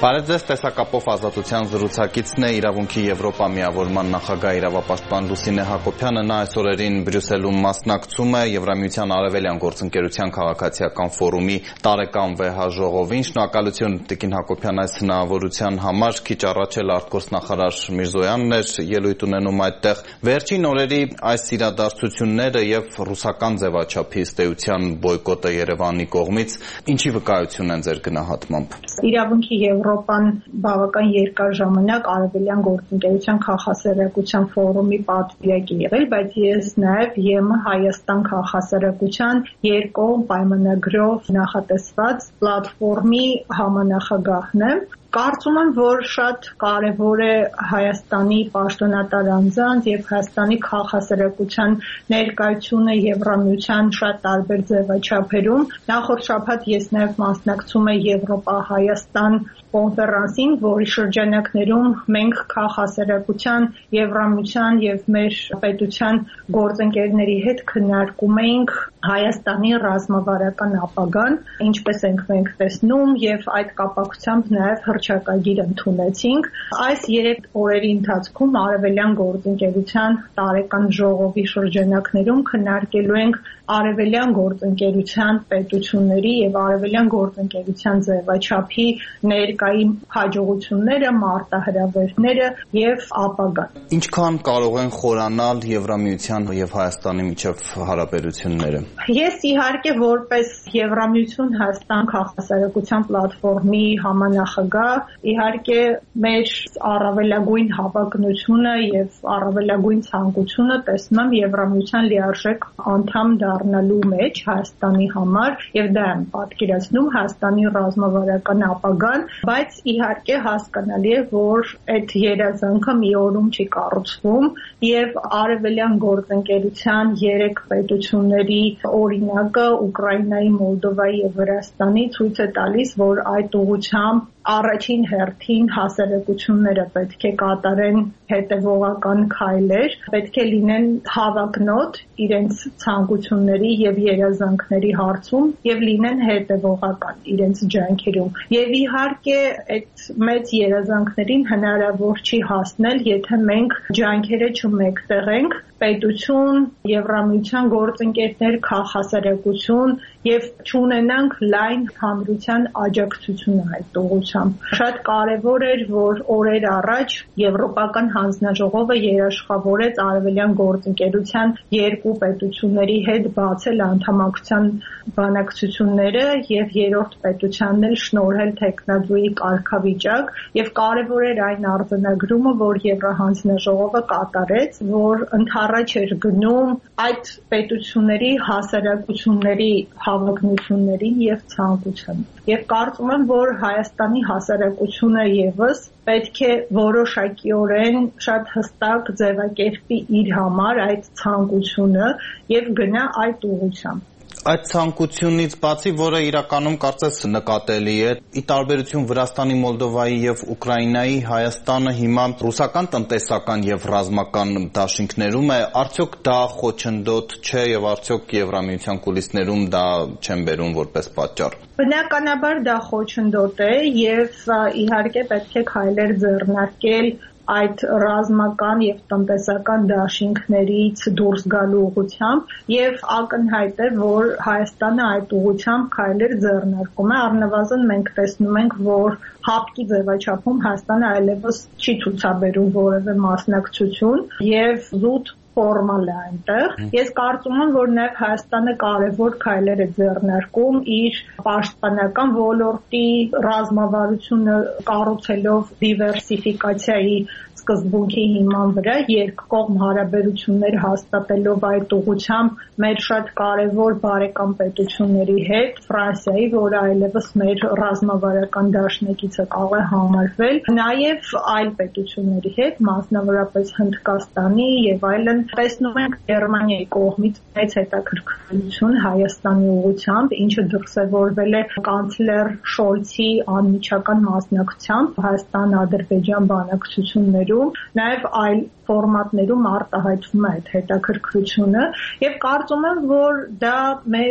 Բարև ձեզ, տեսակապով ազատության զրուցակիցն է իրավունքի Եվրոպա միավորման նախագահ իրավապաշտպան Լուսինե Հակոբյանը։ Նա այս օրերին Բրյուսելում մասնակցում է Եվրամիության արևելյան գործընկերության քաղաքացիական ֆորումի տարեկան վեհաժողովին։ Շնորհակալություն Տիկին Հակոբյան այս հնարավորության համար։ Քիչ առաջ էլ արտգործնախարար Միրզոյանն էր ելույթ ունենում այդտեղ։ Վերջին օրերի այս իրադարձությունները եւ ռուսական ձևաչափի ըստ էության բոյկոտը Երևանի կողմից ինչի վկայություն են ձեր գնահատմամբ։ Իրավունքի Եվրոպան բավական երկար ժամանակ արևելյան գործընկերության քաղաքասերակցության ֆորումի պատվիրակ է եղել, բայց ես նաև ԵՄ Հայաստան քաղաքասերակցության երկկողմ պայմանագրով նախատեսված պլատֆորմի համանախագահն եմ։ Կարծում եմ, որ շատ կարևոր է Հայաստանի պաշտոնատար անձանց եւ Հայաստանի քաղաքասերակցության ներկայությունը Եվրամիության շատ տարբեր ձևաչափերում։ Նախորդ շաբաթ ես նաեւ մասնակցում եմ Եվրոպա-Հայաստան կոնֆերանսին, որի շրջանակներում մենք քաղաքասերակցության, Եվրամիության եւ մեր պետության գործընկերների հետ քննարկում էինք Հայաստանի ռազմավարական ապագան, ինչպես ենք մենք տեսնում եւ այդ կապակցությամբ նաեւ հռչակագիր ընդունեցինք։ Այս 3 օրերի ընթացքում արևելյան գործընկերության տարեկան ժողովի շրջանակներում քննարկելու ենք արևելյան գործընկերության պետությունների եւ արևելյան գործընկերության ձևաչափի ներկայի հաջողությունները, մարտահրավերները եւ ապագան։ Ինչքան կարող են խորանալ Եվրամիության եւ Հայաստանի միջև հարաբերությունները։ Ես իհարկե որպես Եվրամիություն Հայաստան քաղաքասերակցության պլատֆորմի համանախագահ իհարկե մեր առավելագույն հավակնությունը եւ առավելագույն ցանկությունը տեսնում եմ Եվրամիության լիարժեք անդամ դառնալու մեջ Հայաստանի համար եւ դա եմ պատկերացնում Հայաստանի ռազմավարական ապագան, բայց իհարկե հասկանալի է, որ այդ երազանքը մի օրում չի կառուցվում եւ արևելյան գործընկերության 3 պետությունների օրինակը Ուկրաինայի, Մոլդովայի եւ Վրաստանի ցույց է տալիս, որ այդ ուղղությամբ առաջին հերթին հասարակությունները պետք է կատարեն հետևողական քայլեր, պետք է լինեն հավակնոտ իրենց ցանկությունների եւ երազանքների հարցում եւ լինեն հետևողական իրենց ջանքերում։ Եվ իհարկե այդ մեծ երազանքներին հնարավոր չի հասնել, եթե մենք ջանքերը չմեկտեղենք պետություն, Եվրամիության գործընկերներ, քաղաքասերակցություն եւ չունենանք լայն հանրության աջակցությունը այդ ուղղությամբ։ Շատ կարեւոր էր, որ օրեր առաջ Եվրոպական հանձնաժողովը երաշխավորեց արևելյան գործընկերության 2 պետությունների հետ բացել անդամակցության բանակցությունները եւ երրորդ պետությանն էլ շնորհել տեխնազույի կարգավիճակ եւ կարեւոր էր այն արձանագրումը, որ Եվրահանձնաժողովը կատարեց, որ ընդառաջ էր գնում այդ պետությունների հասարակությունների հավակնություններին եւ ցանկությանը։ Եվ կարծում եմ, որ Հայաստանի հասարակությունը եւս պետք է որոշակիորեն շատ հստակ ձևակերպի իր համար այդ ցանկությունը եւ գնա այդ ուղղությամբ։ Այդ ցանկությունից բացի, որը իրականում կարծես նկատելի է, ի տարբերություն Վրաստանի, Մոլդովայի եւ Ուկրաինայի, Հայաստանը հիմա ռուսական տնտեսական եւ ռազմական դաշինքներում է, արդյոք դա խոչընդոտ չէ եւ արդյոք Եվրամիության կուլիսներում դա չեն բերում որպես պատճառ։ Բնականաբար դա խոչընդոտ է եւ իհարկե պետք է քայլեր ձեռնարկել այդ ռազմական եւ տնտեսական դաշինքներից դուրս գալու ուղղությամբ եւ ակնհայտ է, որ Հայաստանը այդ ուղղությամբ քայլեր ձեռնարկում է, առնվազն մենք տեսնում ենք, որ հապկի ձևաչափում Հայաստանը այլևս չի ցուցաբերում որևէ մասնակցություն եւ զուտ ֆորմալ է այնտեղ։ Ես կարծում եմ, որ նաև Հայաստանը կարևոր քայլեր է ձեռնարկում իր պաշտպանական ոլորտի ռազմավարությունը կառուցելով դիվերսիֆիկացիայի սկզբունքի հիման վրա երկկողմ հարաբերություններ հաստատելով այդ ուղղությամբ մեր շատ կարևոր բարեկամ պետությունների հետ, Ֆրանսիայի, որը այլևս մեր ռազմավարական դաշնակիցը կարող է համարվել, նաև այլ պետությունների հետ, մասնավորապես Հնդկաստանի եւ այլն, տեսնում ենք Գերմանիայի կողմից մեծ հետաքրքրություն Հայաստանի ուղղությամբ, ինչը դրսևորվել է կանցլեր Շոլցի անմիջական մասնակցությամբ Հայաստան-Ադրբեջան բանակցություններում, նաև այլ ֆորմատներում արտահայտվում է այդ հետաքրքրությունը եւ կարծում եմ, որ դա մեր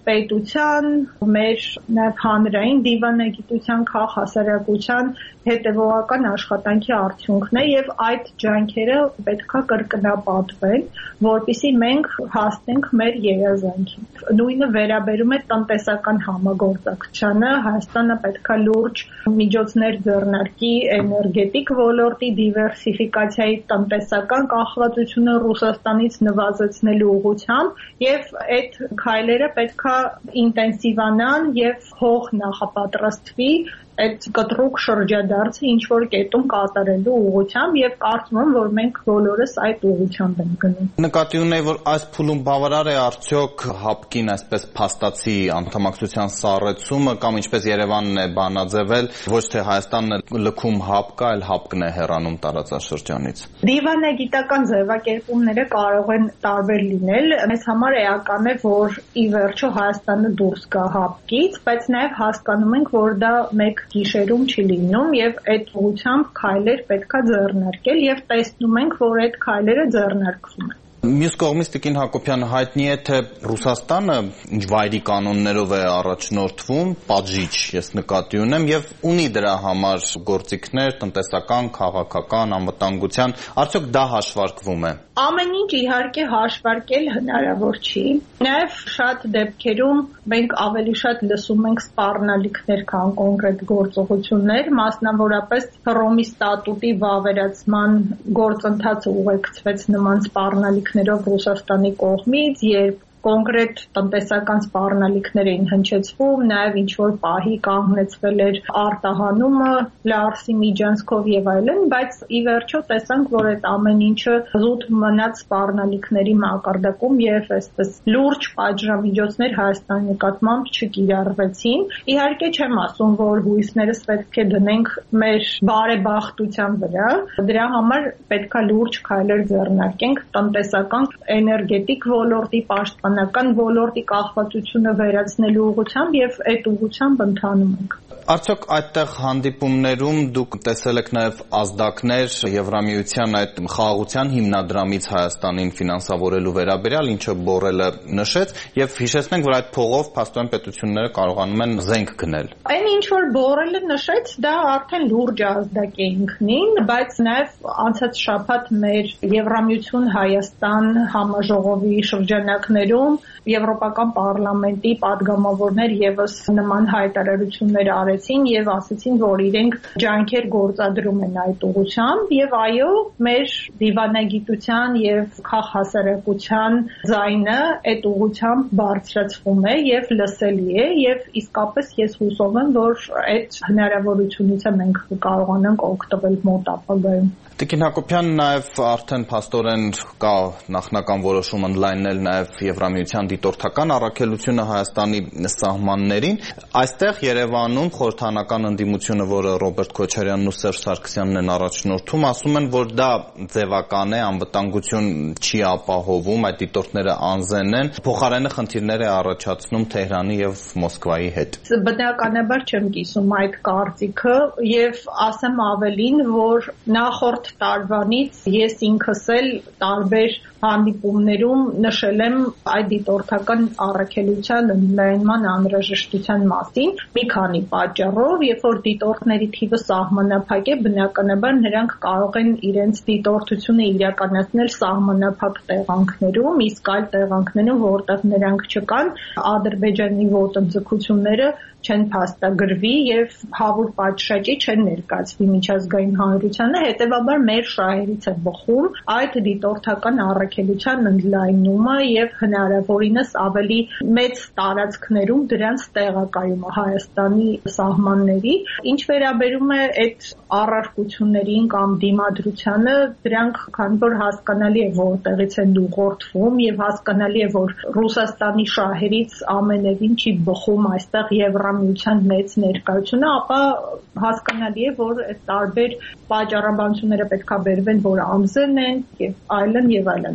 պետության, մեր նաև հանրային դիվանագիտության, քաղաքասարակության հետևողական աշխատանքի արդյունքն է եւ այդ ջանքերը պետքա կրկնապատվեն, որպեսզի մենք հասնենք մեր երազանքին։ Նույնը վերաբերում է տնտեսական համագործակցությանը, Հայաստանը պետքա լուրջ միջոցներ ձեռնարկի էներգետիկ ոլորտի դիվերսիֆիկացիայի, տնտեսական կախվածությունը Ռուսաստանից նվազեցնելու ուղղությամբ եւ այդ քայլերը պետքա ինտենսիվանան եւ հող նախապատրաստվի այդ կտրուկ շրջադարձը ինչ որ կետում կատարելու ուղղությամբ եւ կարծում եմ որ մենք բոլորս այդ ուղղությամբ ենք գնում։ Նկատի ունեի որ այս փուլում բավարար է արդյոք ՀԱՊԿ-ին այսպես փաստացի անդամակցության սառեցումը կամ ինչպես Երևանն է բանաձևել ոչ թե Հայաստանն է լքում ՀԱՊԿ-ը, այլ ՀԱՊԿ-ն է հեռանում տարածաշրջանից։ Դիվանագիտական ձևակերպումները կարող են տարբեր լինել։ Մեզ համար էական է որ ի վերջո Հայաստանը դուրս գա ՀԱՊԿ-ից, բայց նաեւ հասկանում ենք որ դա մեկ գիշերում չի լինում եւ այդ ուղղությամբ քայլեր պետքա ձեռնարկել եւ տեսնում ենք որ այդ քայլերը ձեռնարկվում են։ Մյուս կողմից Տիկին Հակոբյանը հայտնի է թե Ռուսաստանը ինչ վայրի կանոններով է առաջնորդվում, պատժիչ ես նկատի ունեմ եւ ունի դրա համար գործիքներ տնտեսական, քաղաքական, անվտանգության, արդյոք դա հաշվարկվում է։ Ամեն ինչ իհարկե հաշվարկել հնարավոր չի։ Նաև շատ դեպքերում մենք ավելի շատ լսում ենք սպառնալիքներ, քան կոնկրետ գործողություններ, մասնավորապես Հռոմի ստատուտի վավերացման գործընթացը ուղեկցվեց նման սպառնալիքներով Ռուսաստանի կողմից, երբ կոնկրետ տնտեսական սպառնալիքներ էին հնչեցվում, նաև ինչ-որ պահի կանգնեցվել էր արտահանումը Լարսի միջանցքով եւ այլն, բայց ի վերջո տեսանք, որ այդ ամեն ինչը զուտ մնաց սպառնալիքների մակարդակում եւ այսպես լուրջ պատժամիջոցներ Հայաստանի նկատմամբ չկիրառվեցին։ Իհարկե չեմ ասում, որ հույսներս պետք է դնենք մեր բարեբախտության վրա, դրա համար պետքա լուրջ քայլեր ձեռնարկենք տնտեսական, էներգետիկ ոլորտի պաշտպանական ոլորտի կախվածությունը վերացնելու ուղղությամբ եւ այդ ուղղությամբ ընթանում ենք։ Արդյոք այդտեղ հանդիպումներում դուք տեսել եք նաև ազդակներ Եվրամիության այդ խաղաղության հիմնադրամից Հայաստանին ֆինանսավորելու վերաբերյալ, ինչը Բորելը նշեց, եւ հիշեցնենք, որ այդ փողով փաստորեն պետությունները կարողանում են զենք գնել։ Այն ինչ որ Բորելը նշեց, դա արդեն լուրջ ազդակ է ինքնին, բայց նաև անցած շաբաթ մեր Եվրամիություն Հայաստան համաժողովի շրջանակներում Եվրոպական պարլամենտի падգամավորներ եւս նման հայտարարություններ արեցին եւ ասացին, որ իրենք ջանքեր գործադրում են այդ ուղղությամբ եւ այո, մեր դիվանագիտության եւ քաղաքասարակության ձայնը այդ ուղղությամբ բարձրացվում է եւ լսելի է եւ իսկապես ես հուսով եմ, որ այդ հնարավորությունից մենք կարողանանք օգտվել մոտ ապագայում։ Տիկին Հակոբյան, նաև արդեն փաստորեն կա նախնական որոշում ընդլայնել նաև Եվրամիության դիտորդական առաքելությունը Հայաստանի սահմաններին։ Այստեղ Երևանում խորհրդանական ընդդիմությունը, որը Ռոբերտ Քոչարյանն ու Սերժ Սարգսյանն են առաջնորդում, ասում են, որ դա ձևական է, անվտանգություն չի ապահովում, այդ դիտորդները անզեն են, փոխարենը խնդիրներ է առաջացնում Թեհրանի եւ Մոսկվայի հետ։ Բնականաբար չեմ կիսում այդ կարծիքը եւ ասեմ ավելին, որ նախորդ տարվանից ես ինքս էլ տարբեր հանդիպումներում նշել եմ այդ դիտորդական առաքելության ընդլայնման անհրաժեշտության մասին մի քանի պատճառով, երբ որ դիտորդների թիվը սահմանափակ է, բնականաբար նրանք կարող են իրենց դիտորդությունը իրականացնել սահմանափակ տեղանքներում, իսկ այլ տեղանքներում, որտեղ նրանք չկան, Ադրբեջանի ոտնձգությունները չեն փաստագրվի եւ հավուր պատշաճի չեն ներկայացվի միջազգային հանրությանը, հետեւաբար մեր շահերից է բխում այդ դիտորդական առաքելության ընդլայնումը եւ հնարավորինս ավելի մեծ տարածքներում դրանց տեղակայումը Հայաստանի սահմանների։ Ինչ վերաբերում է այդ առարկություններին կամ դիմադրությանը, դրանք քանի որ հասկանալի է որտեղից են ուղղորդվում եւ հասկանալի է որ Ռուսաստանի շահերից ամենևին չի բխում այստեղ Եվրամիության մեծ ներկայությունը, ապա հասկանալի է որ այդ տարբեր պատճառաբանությունները պետքա բերվեն, որ անզեն են եւ այլն եւ այլն։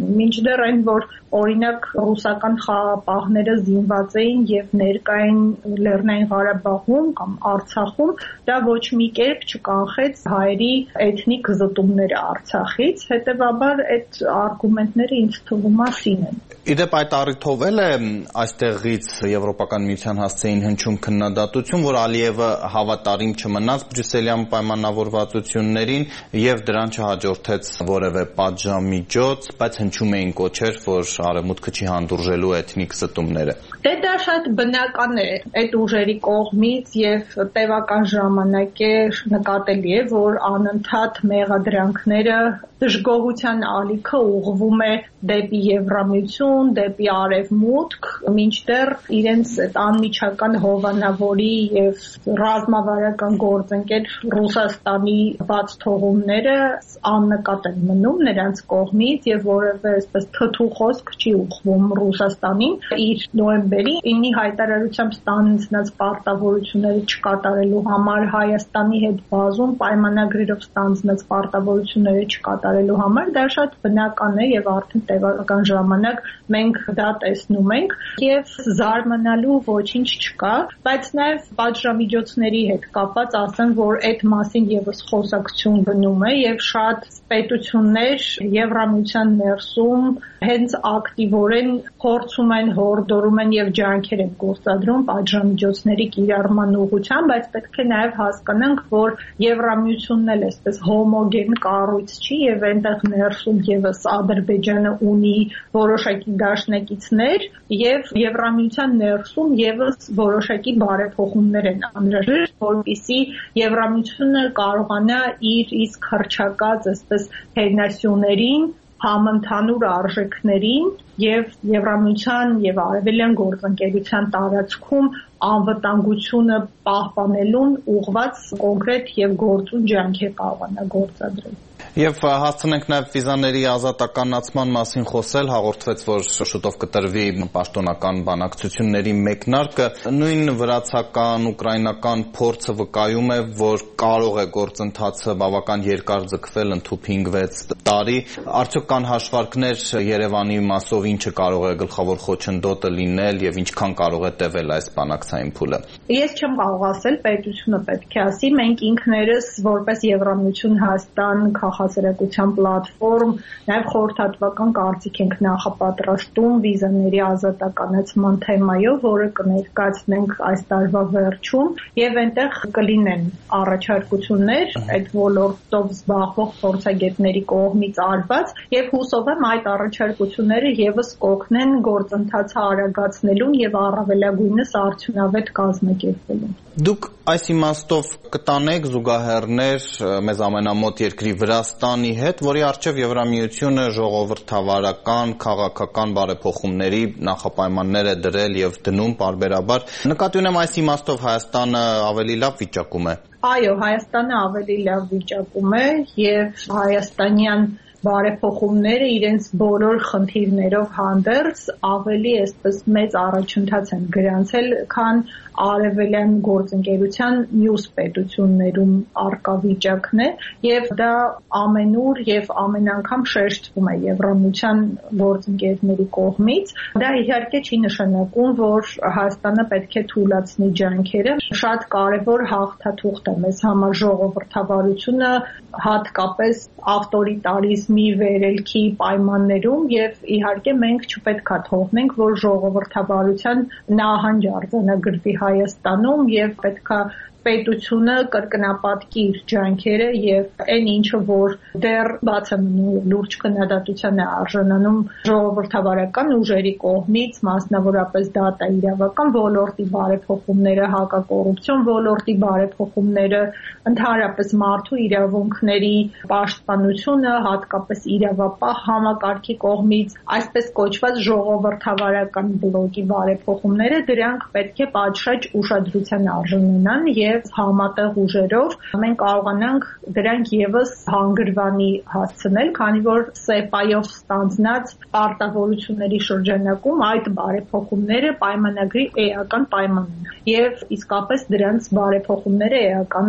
Մինչդեռ այն, որ օրինակ ռուսական խաղապահները զինված էին եւ ներկային Լեռնային Ղարաբաղում կամ Արցախում, դա ոչ մի կերպ չկանխեց հայերի էթնիկ զտումները Արցախից, հետեւաբար այդ արգումենտները ինձ թվում է սին են։ Իդեպ այդ առիթով էլ է այստեղից Եվրոպական միության հասցեին հնչում քննադատություն, որ Ալիևը հավատարիմ չմնաց բրյուսելյան պայմանավորվածություններին եւ դրան չհաջորդեց որևէ պատժամիջոց, բայց հնչում էին կոչեր, որ Արևմուտքը չի հանդուրժելու էթնիկ զտումները։ Դա շատ բնական է այդ ուժերի կողմից եւ տևական ժամանակ է նկատելի է, որ անընդհատ մեղադրանքները դժգոհության ալիքը ուղղվում է դեպի Եվրամիություն, դեպի Արևմուտք, մինչդեռ իրենց այդ անմիջական հովանավորի եւ ռազմավարական գործընկեր Ռուսաստանի բաց թողումները աննկատ են մնում նրանց կողմից եւ որևէ այսպես թթու խոսք չի ուղղվում Ռուսաստանին իր նոյեմբերի 9-ի հայտարարությամբ ստանձնած պարտավորությունները չկատարելու համար Հայաստանի հետ բազում պայմանագրերով ստանձնած պարտավորությունները չկատարելու համար դա շատ բնական է եւ արդեն տևական ժամանակ մենք դա տեսնում ենք եւ զարմանալու ոչինչ չկա, բայց նաեւ պատժամիջոցների հետ կապված ասեմ, որ այդ մասին եւս խոսակցություն գնում է եւ շատ պետություններ Եվրամիության ներսում հենց ակտիվորեն փորձում են, հորդորում են եւ ջանքեր են գործադրում պատժամիջոցների կիրառման ուղղությամբ, բայց պետք է նաեւ հասկանանք, որ Եվրամիությունն էլ այսպես հոմոգեն կառույց չի եւ այնտեղ ներսում եւս Ադրբեջանը ունի որոշակի դաշնակիցներ եւ Եվրամիության ներսում եւս որոշակի բարեփոխումներ են անհրաժեշտ, որպեսզի Եվրամիությունը կարողանա իր իսկ հռչակած այսպես հերնասյուներին համընդհանուր արժեքներին եւ Եվրամիության եւ Արևելյան գործընկերության տարածքում անվտանգությունը պահպանելուն ուղղված կոնկրետ եւ գործուն ջանքեր կարողանա գործադրել։ Եվ հասցնենք նաև վիզաների ազատականացման մասին խոսել, հաղորդվեց, որ շուտով կտրվի պաշտոնական բանակցությունների մեկնարկը, նույն վրացական, ուկրաինական փորձը վկայում է, որ կարող է գործընթացը բավական երկար ձգվել, ընդհուպ 5-6 տարի, արդյոք կան հաշվարկներ Երևանի մասով ինչը կարող է գլխավոր խոչընդոտը լինել եւ ինչքան կարող է տևել այս բանակցային փուլը։ Ես չեմ կարող ասել, պետությունը պետք է ասի, մենք ինքներս որպես Եվրամիություն Հայաստան քաղաքասերակցության պլատֆորմ, նաև խորհրդատվական կարծիք ենք նախապատրաստում վիզաների ազատականացման թեմայով, որը կներկայացնենք այս տարվա վերջում, եւ այնտեղ կլինեն առաջարկություններ այդ ոլորտով զբաղվող փորձագետների կողմից արված, եւ հուսով եմ այդ առաջարկությունները եւս կօգնեն գործընթացը արագացնելուն եւ առավելագույնս արդյունավետ կազմակերպելուն։ Դուք այս իմաստով կտանեք զուգահեռներ մեզ ամենամոտ երկրի Վրաստանի հետ, որի առջև Եվրամիությունը ժողովրդավարական, քաղաքական բարեփոխումների նախապայմաններ է դրել եւ դնում պարբերաբար։ Նկատի ունեմ այս իմաստով Հայաստանը ավելի լավ վիճակում է։ Այո, Հայաստանը ավելի լավ վիճակում է եւ հայաստանյան բարեփոխումները իրենց բոլոր խնդիրներով հանդերձ ավելի այսպես մեծ առաջընթաց են գրանցել, քան արևելյան գործընկերության մյուս պետություններում արկա վիճակն է եւ դա ամենուր եւ ամեն անգամ շեշտվում է Եվրամիության գործընկերների կողմից։ Դա իհարկե չի նշանակում, որ Հայաստանը պետք է թույլատնի ջանքերը։ Շատ կարեւոր հաղթաթուղթ է մեզ համար ժողովրդավարությունը, հատկապես ավտորիտարիզմի վերելքի պայմաններում եւ իհարկե մենք չպետք է թողնենք, որ ժողովրդավարության նահանջ արձանագրվի Հայաստանում եւ պետքա պետությունը կրկնապատկի իր ջանքերը եւ այն ինչը որ դեռ բաց է մնում լուրջ քննադատության է արժանանում ժողովրդավարական ուժերի կողմից, մասնավորապես դատաիրավական ոլորտի բարեփոխումները, հակակոռուպցիոն ոլորտի բարեփոխումները, ընդհանրապես մարդու իրավունքների պաշտպանությունը, հատկապես իրավապահ համակարգի կողմից, այսպես կոչված ժողովրդավարական բլոկի բարեփոխումները, դրանք պետք է պատշաճ ուշադրության արժանանան եւ համատեղ ուժերով մենք կարողանանք դրանք եւս հանգրվանի հասցնել, քանի որ ՍԵՊԱ-ով ստանձնած պարտավորությունների շրջանակում այդ բարեփոխումները պայմանագրի էական պայման են եւ իսկապես դրանց բարեփոխումները էական են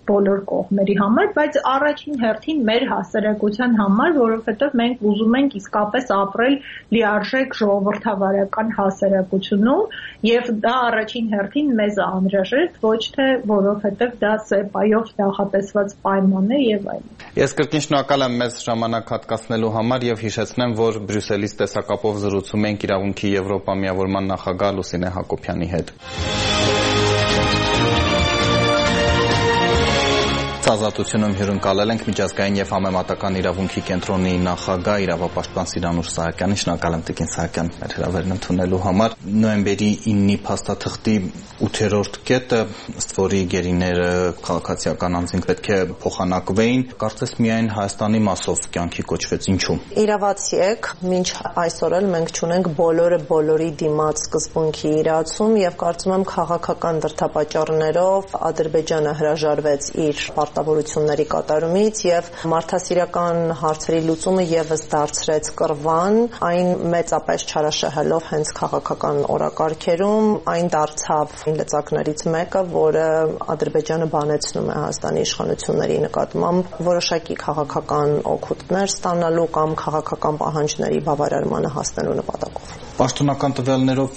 բոլոր կողմերի համար, բայց առաջին հերթին մեր հասարակության համար, որովհետև մենք ուզում ենք իսկապես ապրել լիարժեք ժողովրդավարական հասարակությունում, եւ դա առաջին հերթին մեզ անհրաժեշտ, ոչ թե որովհետև դա ՍԵՊԱ-ով նախատեսված պայման է եւ այլն։ Ես կրկին շնորհակալ եմ մեզ ժամանակ հատկացնելու համար եւ հիշեցնեմ, որ Բրյուսելից տեսակապով զրուցում ենք Իրավունքի Եվրոպա միավորման նախագահ Լուսինե Հակոբյանի հետ։ Ազատությունում հյուրընկալել ենք միջազգային եւ համեմատական իրավունքի կենտրոնի նախագահ իրավապաշտպան Սիրանուշ Սահակյանին։ Շնորհակալ եմ Տիկին Սահակյան մեր հրավերն ընդունելու համար։ Նոյեմբերի 9-ի փաստաթղթի 8-րդ կետը, ըստ որի գերիները քաղաքացիական անձինք պետք է փոխանակվեին, կարծես միայն Հայաստանի մասով կյանքի կոչվեց։ Ինչու՞։ Իրավացի եք, մինչ այսօր էլ մենք չունենք բոլորը բոլորի դիմաց սկզբունքի իրացում եւ կարծում եմ քաղաքական դրդապատճառներով Ադրբեջանը հրաժարվեց իր պարտավորությունների կատարումից եւ մարդասիրական հարցերի լուծումը եւս դարձրեց կռվան, այն մեծապես չարաշահելով հենց քաղաքական օրակարգերում, այն դարձավ լծակներից մեկը, որը Ադրբեջանը բանեցնում է Հայաստանի իշխանությունների նկատմամբ որոշակի քաղաքական օգուտներ ստանալու կամ քաղաքական պահանջների բավարարմանը հասնելու նպատակով։ Պաշտոնական տվյալներով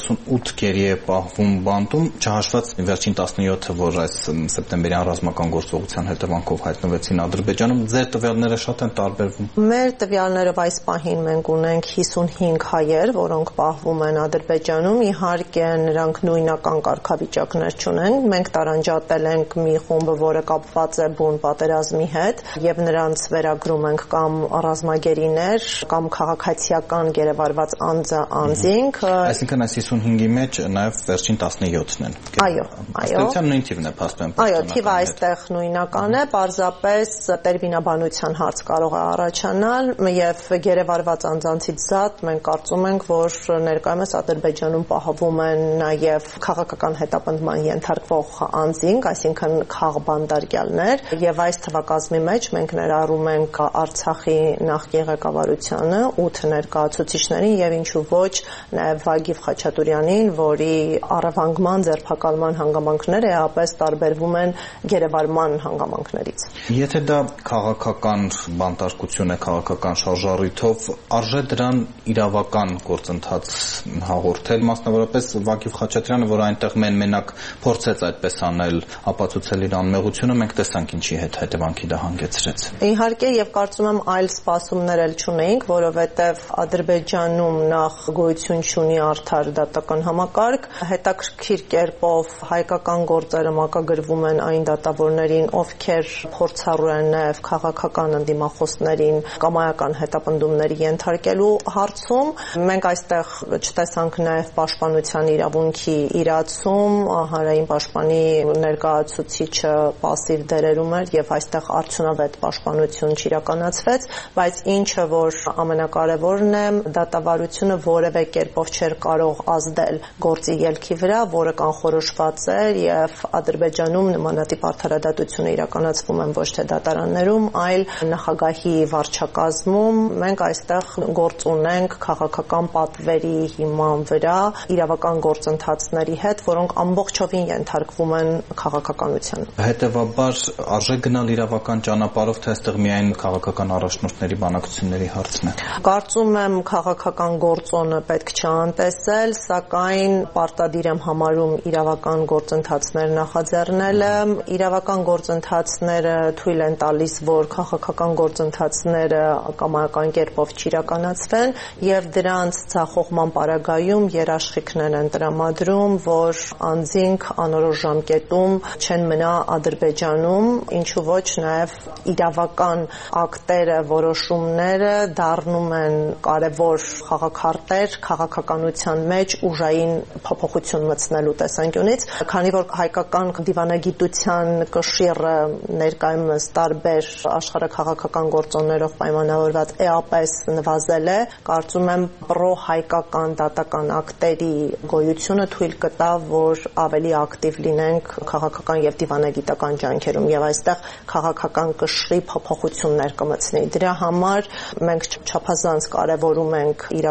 38 գերի է պահվում բանտում, չհաշված վերջին 17-ը, որ այս սեպտեմբերյան ռազմական գործողության հետևանքով հայտնվեցին Ադրբեջանում, ձեր տվյալները շատ են տարբերվում։ Մեր տվյալներով այս պահին մենք ունենք 55 հայեր, որոնք պահվում են Ադրբեջանում, իհարկե նրանք նույնական կարգավիճակներ չունեն, մենք տարանջատել ենք մի խումբ, որը կապված է բուն պատերազմի հետ, եւ նրանց վերագրում ենք կամ ռազմագերիներ, կամ քաղաքացիական գերեվարված անձինք, այսինքն այս 55-ի մեջ նաև վերջին 17-ն են։ Այո։ Ըստ նույն թիվն է փաստորեն։ Այո, թիվը այստեղ նույնական է, պարզապես տերմինաբանության հարց կարող է առաջանալ եւ գերեվարված անձանցից զատ մենք կարծում ենք, որ ներկայումս Ադրբեջանում պահվում են նաև քաղաքական հետապնդման ենթարկվող անձինք, այսինքն քաղբանդարգյալներ, եւ այս թվակազմի մեջ մենք ներառում ենք Արցախի նախկին ղեկավարությանը, 8 ներկայացուցիչներին եւ ինչու ոչ նաև Վագիվ Խաչատուրյանին, որի առևանգման ձերբակալման հանգամանքները էապես տարբերվում են գերեվարման հանգամանքներից։ Եթե դա քաղաքական բանտարկություն է, քաղաքական շարժառիթով, արժե դրան իրավական գործընթաց հաղորդել, մասնավորապես Վագիվ Խաչատուրյանը, որ այնտեղ մենակ փորձեց այդպես անել, ապացուցել իր անմեղությունը, մենք տեսանք ինչի հետևանքի դա հանգեցրեց։ Իհարկե, եւ կարծում եմ այլ սպասումներ էլ չունեինք, որովհետեւ Ադրբեջանում նախ գոյություն չունի արդար դատական համակարգ, հետաքրքիր կերպով հայկական գործերը մակագրվում են այն դատավորներին, ովքեր փորձառու են նաև քաղաքական ընդդիմախոսներին կամայական հետապնդումների ենթարկելու հարցում։ Մենք այստեղ չտեսանք նաև պաշտպանության իրավունքի իրացում, հանրային պաշտպանի ներկայացուցիչը պասիվ դերերում էր եւ այստեղ արդյունավետ պաշտպանություն չիրականացվեց, բայց ինչը որ ամենակարևորն է, դատավարությունը որևէ կերպով չէր կարող ազդել գործի ելքի վրա, որը կանխորոշված էր եւ Ադրբեջանում նմանատիպ արդարադատությունը իրականացվում են ոչ թե դատարաններում, այլ նախագահի վարչակազմում։ Մենք այստեղ գործ ունենք քաղաքական պատվերի հիման վրա իրավական գործընթացների հետ, որոնք ամբողջովին ենթարկվում են քաղաքականության։ Հետևաբար արժե գնալ իրավական ճանապարհով, թե այստեղ միայն քաղաքական առաջնորդների բանակցությունների հարցն է։ Կարծում եմ քաղաքական գործոնը պետք չէ անտեսել, սակայն պարտադիր եմ համարում իրավական գործընթացներ նախաձեռնելը։ Իրավական գործընթացները թույլ են տալիս, որ քաղաքական գործընթացները կամայական կերպով չիրականացվեն եւ դրանց ցախողման պարագայում երաշխիքներ են տրամադրում, որ անձինք անորոշ ժամկետում չեն մնա Ադրբեջանում, ինչու ոչ նաեւ իրավական ակտերը, որոշումները դառնում են կարևոր խաղաքարտեր քաղաքականության մեջ ուժային փոփոխություն մտցնելու տեսանկյունից, քանի որ հայկական դիվանագիտության կշիռը ներկայումս տարբեր աշխարհաքաղաքական գործոններով պայմանավորված էապես նվազել է, կարծում եմ պրոհայկական դատական ակտերի գոյությունը թույլ կտա, որ ավելի ակտիվ լինենք քաղաքական եւ դիվանագիտական ջանքերում եւ այստեղ քաղաքական կշռի փոփոխություններ կմտցնի։ Դրա համար մենք չափազանց կարևորում ենք իրավական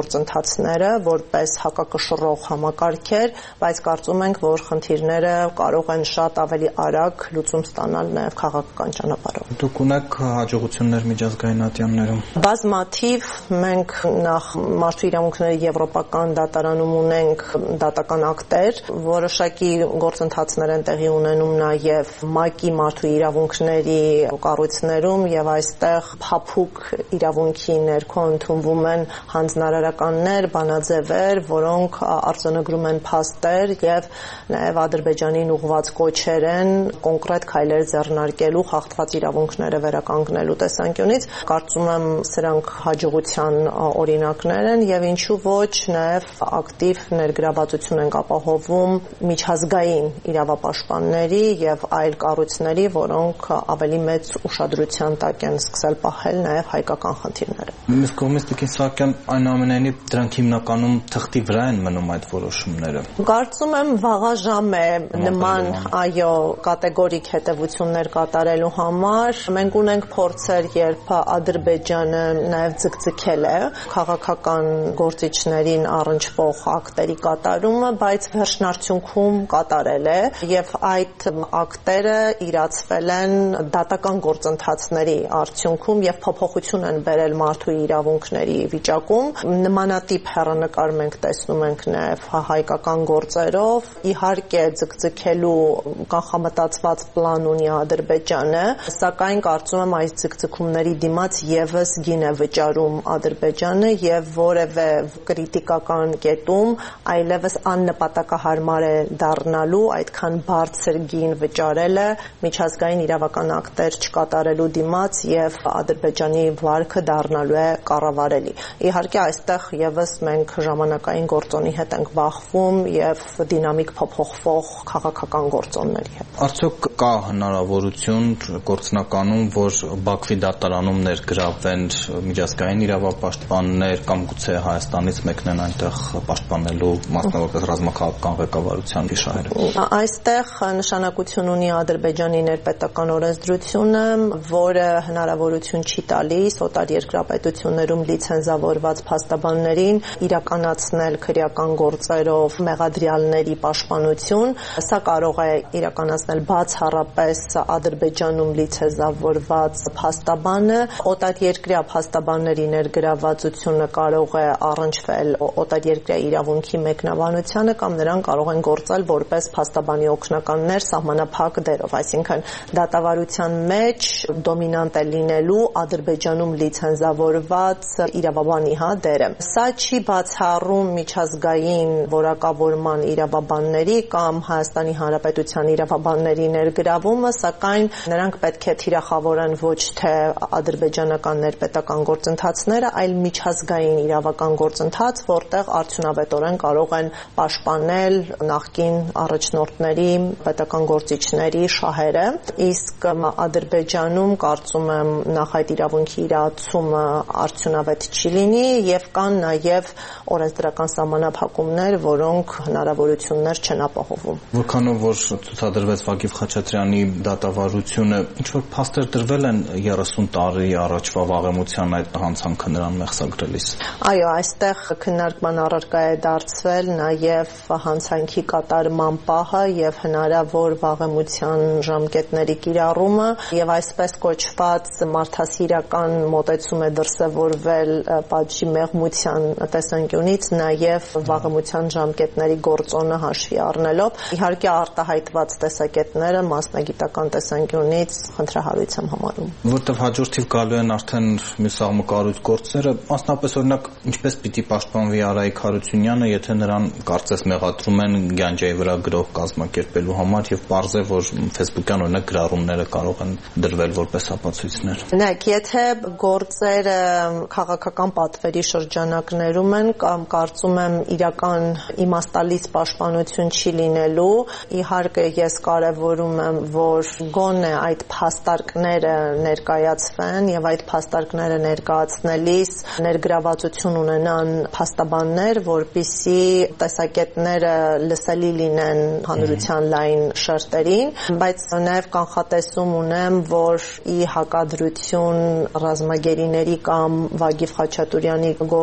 գործընթացները որպես հակակշռող համակարգեր, բայց կարծում ենք, որ խնդիրները կարող են շատ ավելի արագ լուծում ստանալ նաև քաղաքական ճանապարհով։ Դուք ունեք հաջողություններ միջազգային ատյաններում։ Բազմաթիվ մենք նախ մարդու իրավունքների եվրոպական դատարանում ունենք դատական ակտեր, որոշակի գործընթացներ են տեղի ունենում նաև ՄԱԿ-ի մարդու իրավունքների կառույցներում եւ այստեղ փափուկ իրավունքի ներքո ընդունվում են հանձնարարականներ, բանաձևեր, որոնք արձանագրում են փաստեր եւ նաեւ Ադրբեջանին ուղղված կոչեր են կոնկրետ քայլեր ձեռնարկելու խախտված իրավունքները վերականգնելու տեսանկյունից։ Կարծում եմ սրանք հաջողության օրինակներ են եւ ինչու ոչ նաեւ ակտիվ ներգրավվածություն են ապահովում միջազգային իրավապաշտպանների եւ այլ կառույցների, որոնք ավելի մեծ ուշադրության տակ են սկսել պահել նաեւ հայկական խնդիրները։ Մյուս կողմից Տիկին Սահակյան, այնուամենայնիվ դրանք հիմնականում թղթի վրա են մնում այդ որոշումները։ Կարծում եմ վաղաժամ է նման կատեգորիկ հետևություններ կատարելու համար։ Մենք ունենք փորձեր, երբ Ադրբեջանը նաեւ ձգձգել է քաղաքական գործիչներին առնչվող ակտերի կատարումը, բայց վերջնարդյունքում կատարել է եւ այդ ակտերը իրացվել են դատական գործընթացների արդյունքում եւ փոփոխություն են բերել մարդու իրավունքների վիճակում։ Նմանատիպ հեռանկար մենք տեսնում ենք նաեւ հայկական գործերով։ Իհարկե ձգձգելու կանխամտածված պլան ունի Ադրբեջանը, սակայն կարծում եմ այս ձգձգումների դիմաց եւս գին է վճարում Ադրբեջանը եւ որևէ կրիտիկական կետում այլևս աննպատակահարմար է դառնալու այդքան բարձր գին վճարելը միջազգային իրավական ակտեր չկատարելու դիմաց եւ Ադրբեջանի վարքը դառնալու է կառավարելի։ Իհարկե այստեղ եւս մենք ժամանակային գործոնի հետ ենք բախվում եւ դինամիկ փոփոխվող քաղաքական գործոնների հետ։ Արդյոք կա հնարավորություն գործնականում, որ Բաքվի դատարանում ներգրավվեն միջազգային իրավապաշտպաններ կամ գուցե Հայաստանից մեկնեն այնտեղ պաշտպանելու մասնավորապես ռազմաքաղաքական ղեկավարության վիշահերը։ Այստեղ նշանակություն ունի Ադրբեջանի ներպետական օրենսդրությունը, որը հնարավորություն չի տալիս օտարերկրյա պետություններում լիցենզավորված փաստաբաններին իրականացնել քրեական գործերով մեղադրյալների պաշտպանություն։ Սա կարող է իրականացնել բացառապես Ադրբեջանում լիցենզավորված փաստաբանը։ Օտարերկրյա փաստաբանների ներգրավվածությունը կարող է առնչվել օտարերկրյա իրավունքի մեկնաբանությանը կամ նրանք կարող են գործել որպես փաստաբանի օգնականներ սահմանափակ դերով, այսինքն դատավարության մեջ դոմինանտ է լինելու Ադրբեջանում լիցենզավորված իրավաբանի դերը։ Սա չի բացառում միջազգային որակավորման իրավաբանների կամ Հայաստանի Հանրապետության իրավաբանների ներգրավումը, սակայն նրանք պետք է թիրախավորեն ոչ թե ադրբեջանական ներպետական գործընթացները, այլ միջազգային իրավական գործընթաց, որտեղ արդյունավետորեն կարող են պաշտպանել նախկին առաջնորդների, պետական գործիչների շահերը։ Իսկ Ադրբեջանում կարծում եմ նախ այդ իրավունքի իրացումը արդյունավետ չի լինի եւ կան նաեւ օրենսդրական սահմանափակումներ, որոնք հնարավորություններ չեն ապահովում։ Որքանով որ ցուցադրվեց Վագիվ Խաչատրյանի դատավարությունը, ինչ որ փաստեր դրվել են 30 տարի առաջվա վաղեմության այդ հանցանքը նրան մեղսագրելիս։ Այո, այստեղ քննարկման առարկա է դարձվել նաեւ հանցանքի կատարման պահը եւ հնարավոր վաղեմության ժամկետների կիրառումը եւ այսպես կոչված մարդասիրական մոտեցում է դրսևորվել պատժի մեղմության տեսանկյունից նաեւ վաղեմության ժամկետների գործոնը հաշվի առնելով։ Իհարկե արտահայտված տեսակետները մասնագիտական տեսանկյունից խնդրահարույց եմ համարում։ Որտեւ հաջորդիվ գալու են արդեն մյուս աղմկարույց գործերը, մասնապես օրինակ ինչպես պիտի պաշտպանվի Արայիկ Հարությունյանը, եթե նրան կարծես մեղադրում են Գանջայի վրա գրող կազմակերպելու համար եւ պարզ է, որ Facebook-յան օրինակ գրառումները կարող են դրվել որպես ապացույցներ։ Նայեք, եթե գործերը քաղաքական պատվերի շրջանակներում են կամ կարծում եմ իրական իմաստալից պաշտպանություն չի լինելու, իհարկե ես կարևորում եմ, որ գոնե այդ փաստարկները ներկայացվեն եւ այդ փաստարկները ներկայացնելիս ներգրավվածություն ունենան փաստաբաններ, որպիսի տեսակետները լսելի լինեն հանրության լայն շերտերին, բայց նաեւ կանխատեսում ունեմ, որ ի հակադրություն ռազմագերիների կամ Վագիվ Խաչատուրյանի գործ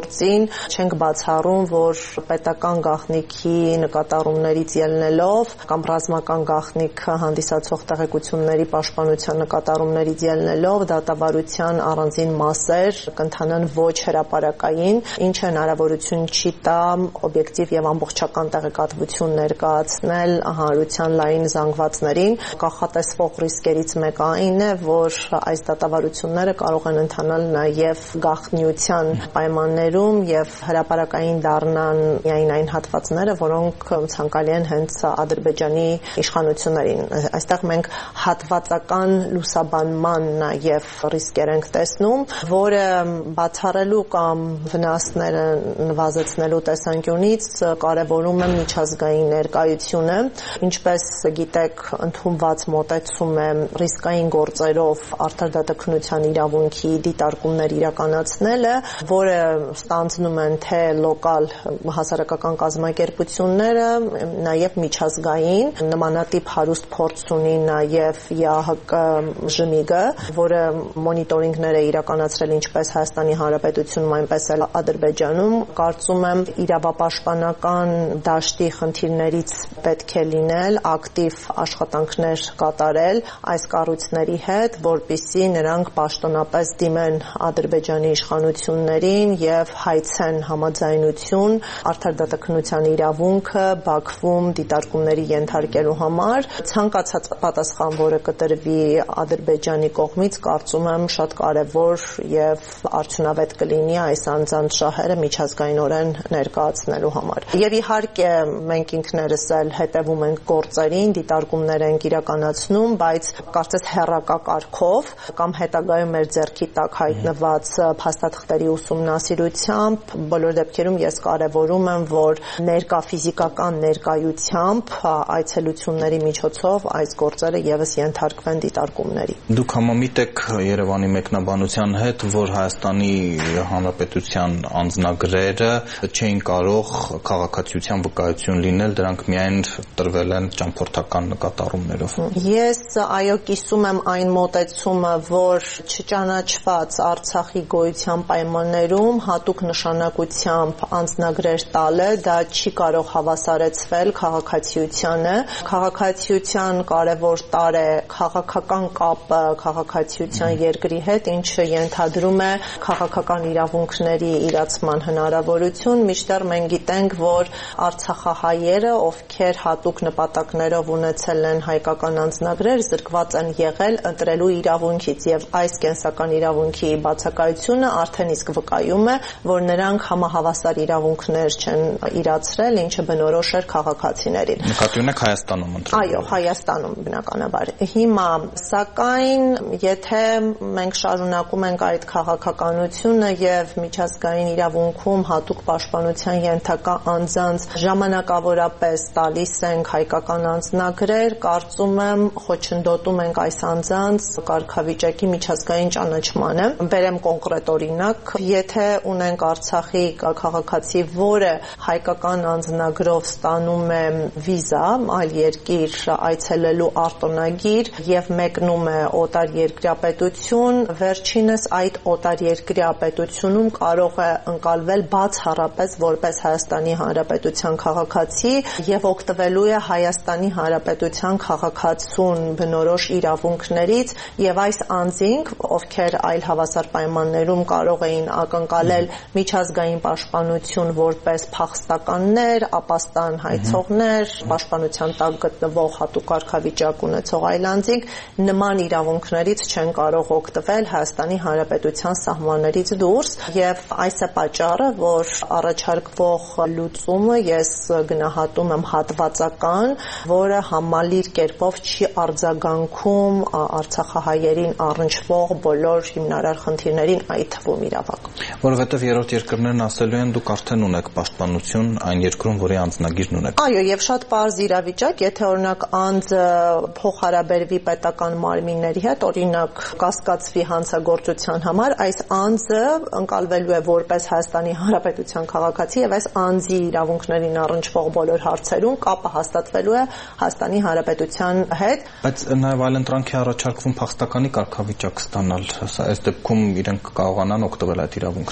գործին չենք բացառում, որ պետական գաղտնիքի նկատառումներից ելնելով կամ ռազմական գաղտնիք հանդիսացող տեղեկությունների պաշտպանության նկատառումներից ելնելով դատավարության առանձին մասեր կընթանան ոչ հրապարակային, ինչը հնարավորություն չի տա օբյեկտիվ եւ ամբողջական տեղեկատվություն ներկայացնել հանրության լայն զանգվածներին։ Կանխատեսվող ռիսկերից մեկը այն է, որ այս դատավարությունները կարող են ընթանալ նաեւ գաղտնիության պայմաններում եւ հրապարակային դառնան միայն այն հատվածները, որոնք ցանկալի են հենց Ադրբեջանի իշխանություններին։ Այստեղ մենք հատվածական լուսաբանման նաեւ ռիսկեր ենք տեսնում, որը բացառելու կամ վնասները նվազեցնելու տեսանկյունից կարևորում է միջազգային ներկայությունը, ինչպես գիտեք, ընդունված մոտեցում է ռիսկային գործերով արդար դատաքննության իրավունքի դիտարկումներ իրականացնելը, որը ստանձնում են թե լոկալ հասարակական կազմակերպությունները, նաև միջազգային, նմանատիպ հարուստ փորձ ունի նաև ԵԱՀԿ ԺՄԻԳ-ը, որը մոնիտորինգներ է իրականացրել ինչպես Հայաստանի Հանրապետությունում, այնպես էլ Ադրբեջանում։ Կարծում եմ իրավապաշտպանական դաշտի խնդիրներից պետք է լինել ակտիվ աշխատանքներ կատարել այս կառույցների հետ, որպեսզի նրանք պաշտոնապես դիմեն Ադրբեջանի իշխանություններին եւ հայցեն համաձայնություն արդար դատաքննության իրավունքը Բաքվում դիտարկումների ենթարկելու համար։ Ցանկացած պատասխան, որը կտրվի Ադրբեջանի կողմից, կարծում եմ շատ կարևոր եւ արդյունավետ կլինի այս անձանց շահերը միջազգայինորեն ներկայացնելու համար։ Եվ իհարկե մենք ինքներս էլ հետևում ենք գործերին, դիտարկումներ ենք իրականացնում, բայց կարծես հեռակա կարգով կամ հետագայում մեր ձեռքի տակ հայտնված փաստաթղթերի ուսումնասիրությամբ բոլոր դեպքերում ես կարևորում եմ, որ ներկա ֆիզիկական ներկայությամբ այցելությունների միջոցով այս գործերը եւս ենթարկվեն դիտարկումների։ Դուք համամիտ եք Երևանի մեկնաբանության հետ, որ Հայաստանի Հանրապետության անձնագրերը չէին կարող քաղաքացիության վկայություն լինել, դրանք միայն տրվել են ճամփորդական նկատառումներով։ Ես այո կիսում եմ այն մոտեցումը, որ չճանաչված Արցախի գոյության պայմաններում հատուկ նշանակությամբ անձնագրեր տալը դա չի կարող հավասարեցվել քաղաքացիությանը։ Քաղաքացիության կարևոր տարր է քաղաքական կապը քաղաքացիության երկրի հետ, ինչը ենթադրում է քաղաքական իրավունքների իրացման հնարավորություն, մինչդեռ մենք գիտենք, որ արցախահայերը, ովքեր հատուկ նպատակներով ունեցել են հայկական անձնագրեր, զրկված են եղել ընտրելու իրավունքից եւ այս կենսական իրավունքի բացակայությունը արդեն իսկ վկայում է, որ նրանք համահավասար իրավունքներ չեն իրացրել, ինչը բնորոշ էր քաղաքացիներին։ Նկատի ունեք Հայաստանում ընտրել։ Այո, Հայաստանում բնականաբար։ Հիմա սակայն եթե մենք շարունակում ենք այդ քաղաքականությունը եւ միջազգային իրավունքում հատուկ պաշտպանության ենթակա անձանց ժամանակավորապես տալիս ենք հայկական անձնագրեր, կարծում եմ խոչընդոտում ենք այս անձանց կարգավիճակի միջազգային ճանաչմանը։ Բերեմ կոնկրետ օրինակ, եթե ունենք Արցախի քաղաքացի, որը հայկական անձնագրով ստանում է վիզա, այլ երկիր այցելելու արտոնագիր եւ մեկնում է օտարերկրյա պետություն, վերջինս այդ օտարերկրյա պետությունում կարող է ընկալվել բացառապես որպես Հայաստանի Հանրապետության քաղաքացի եւ օգտվելու է Հայաստանի Հանրապետության քաղաքացուն բնորոշ իրավունքներից եւ այս անձինք, ովքեր այլ հավասար պայմաններում կարող էին ակնկալել միջազգային պաշտպանություն որպես փախստականներ, ապաստան հայցողներ, պաշտպանության տակ գտնվող հատուկ կարգավիճակ ունեցող այլ անձինք, նման իրավունքներից չեն կարող օգտվել Հայաստանի Հանրապետության սահմաններից դուրս եւ այս է պատճառը, որ առաջարկվող լուծումը ես գնահատում եմ հատվածական, որը համալիր կերպով չի արձագանքում Արցախահայերին առնչվող բոլոր հիմնարար խնդիրներին, այդ թվում իրավակ։ Որովհետեւ երրորդ երկրներն ասելու են դուք արդեն ունեք պաշտպանություն այն երկրում, որի անձնագիրն ունեք։ Այո, եւ շատ պարզ իրավիճակ, եթե օրինակ անձը փոխհարաբերվի պետական մարմինների հետ, օրինակ կասկածվի հանցագործության համար, այս անձը ընկալվելու է որպես Հայաստանի Հանրապետության քաղաքացի եւ այս անձի իրավունքներին առնչվող բոլոր հարցերում կապը հաստատվելու է Հայաստանի Հանրապետության հետ։ Բայց նաեւ այլընտրանք է առաջարկվում փախստականի կարգավիճակ ստանալ, այս դեպքում իրենք կարողանան օգտվել այդ իրավունքներից։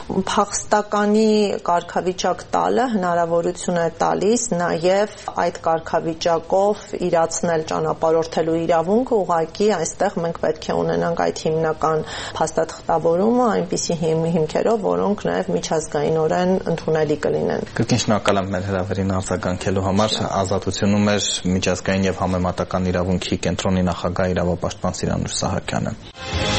փախստականի կարգավիճակ տալը հնարավորություն է տալիս նաև այդ կարգավիճակով իրացնել ճանապարհորդելու իրավունքը, ուղղակի այստեղ մենք պետք է ունենանք այդ հիմնական փաստաթղթավորումը այնպիսի հիմքերով, որոնք նաև միջազգայինորեն ընդունելի կլինեն։ Կրկին շնորհակալ եմ մեր հրավերին արձագանքելու համար։ Ազատությունում էր միջազգային եւ համեմատական իրավունքի կենտրոնի նախագահ իրավապաշտպան Սիրանուշ Սահակյանը։